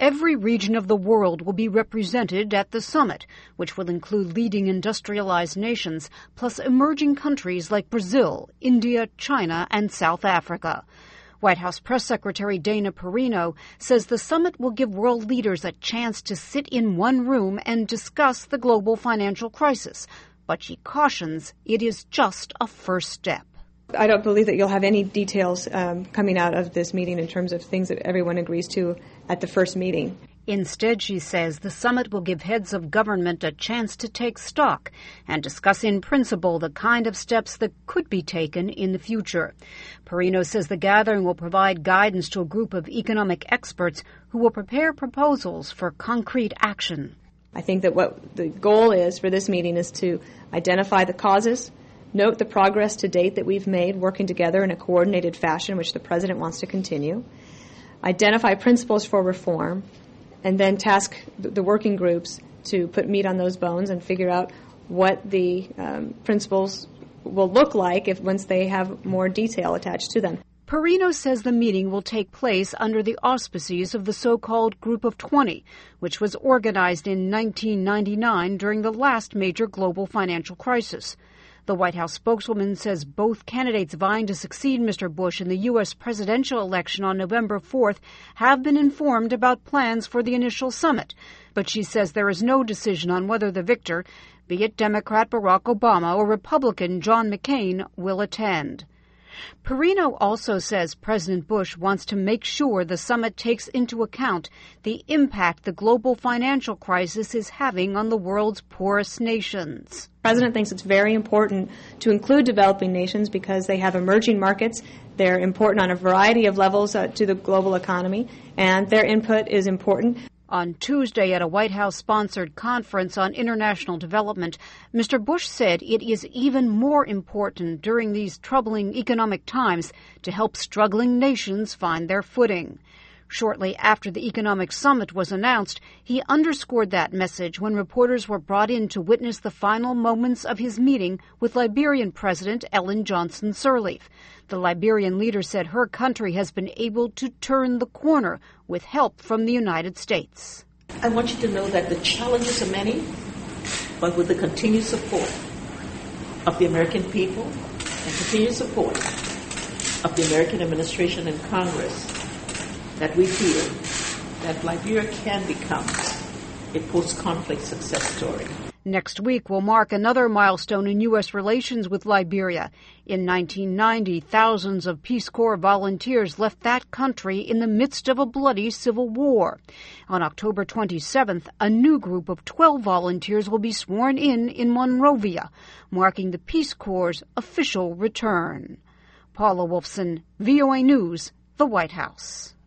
Every region of the world will be represented at the summit, which will include leading industrialized nations, plus emerging countries like Brazil, India, China, and South Africa. White House Press Secretary Dana Perino says the summit will give world leaders a chance to sit in one room and discuss the global financial crisis, but she cautions it is just a first step. I don't believe that you'll have any details coming out of this meeting in terms of things that everyone agrees to at the first meeting. Instead, she says, the summit will give heads of government a chance to take stock and discuss in principle the kind of steps that could be taken in the future. Perino says the gathering will provide guidance to a group of economic experts who will prepare proposals for concrete action. I think that what the goal is for this meeting is to identify the causes, note the progress to date that we've made working together in a coordinated fashion, which the President wants to continue, identify principles for reform, and then task the working groups to put meat on those bones and figure out what the principles will look like once they have more detail attached to them. Perino says the meeting will take place under the auspices of the so-called Group of 20, which was organized in 1999 during the last major global financial crisis. The White House spokeswoman says both candidates vying to succeed Mr. Bush in the U.S. presidential election on November 4th have been informed about plans for the initial summit. But she says there is no decision on whether the victor, be it Democrat Barack Obama or Republican John McCain, will attend. Perino also says President Bush wants to make sure the summit takes into account the impact the global financial crisis is having on the world's poorest nations. The President thinks it's very important to include developing nations because they have emerging markets. They're important on a variety of levels to the global economy, and their input is important. On Tuesday at a White House-sponsored conference on international development, Mr. Bush said it is even more important during these troubling economic times to help struggling nations find their footing. Shortly after the economic summit was announced, he underscored that message when reporters were brought in to witness the final moments of his meeting with Liberian President Ellen Johnson Sirleaf. The Liberian leader said her country has been able to turn the corner with help from the United States. I want you to know that the challenges are many, but with the continued support of the American people and continued support of the American administration and Congress, that we feel that Liberia can become a post-conflict success story. Next week will mark another milestone in U.S. relations with Liberia. In 1990, thousands of Peace Corps volunteers left that country in the midst of a bloody civil war. On October 27th, a new group of 12 volunteers will be sworn in Monrovia, marking the Peace Corps' official return. Paula Wolfson, VOA News, the White House.